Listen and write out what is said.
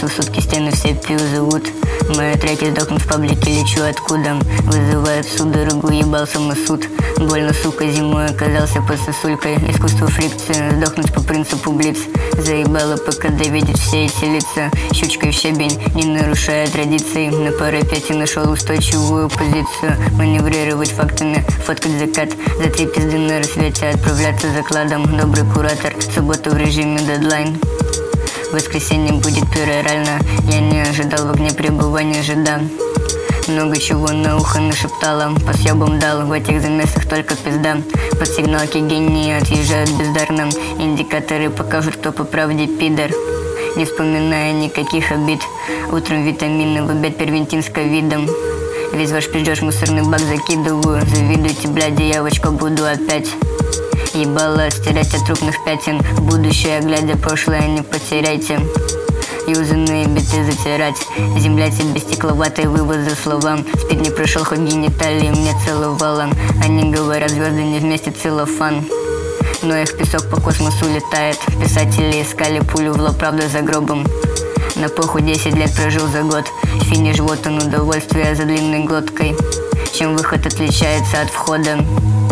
в сутки, стены все пью зовут. Мои треки сдохнут в паблике, лечу откуда. Вызывает судорогу, ебал самосуд. Больно, сука, зимой оказался под сосулькой. Искусство фрикции, сдохнуть по принципу блиц. Заебало ПКД видеть все эти лица. Щучкой в щебень, не нарушая традиций. На парапете нашел устойчивую позицию. Маневрировать фактами, фоткать закат. За 3 пизды на рассвете отправляться закладом. Добрый куратор, субботу в режиме дедлайн. Воскресенье будет перорально. Я не ожидал в огне пребывания жида. Много чего на ухо нашептала, по съебам дал, в этих замесах только пизда. Под сигналки гении отъезжают бездарно. Индикаторы покажут, кто по правде пидор. Не вспоминая никаких обид. Утром витамины в обед первентин с ковидом. Весь ваш пиздеж мусорный бак закидываю. Завидуйте, блядь, девочка, буду опять. Ебало стирать от трупных пятен. Будущее, глядя прошлое, не потеряйте. Юзанные биты затирать. Земля тебе стекловатой, вывод за словам. Спид не прошел, хоть гениталии мне целовала. Они говорят, звезды не вместе целлофан. Но их песок по космосу летает. Писатели искали пулю в лоб, правда за гробом. На похуй 10 лет прожил за год. Финиш, вот он, удовольствие за длинной глоткой. Чем выход отличается от входа.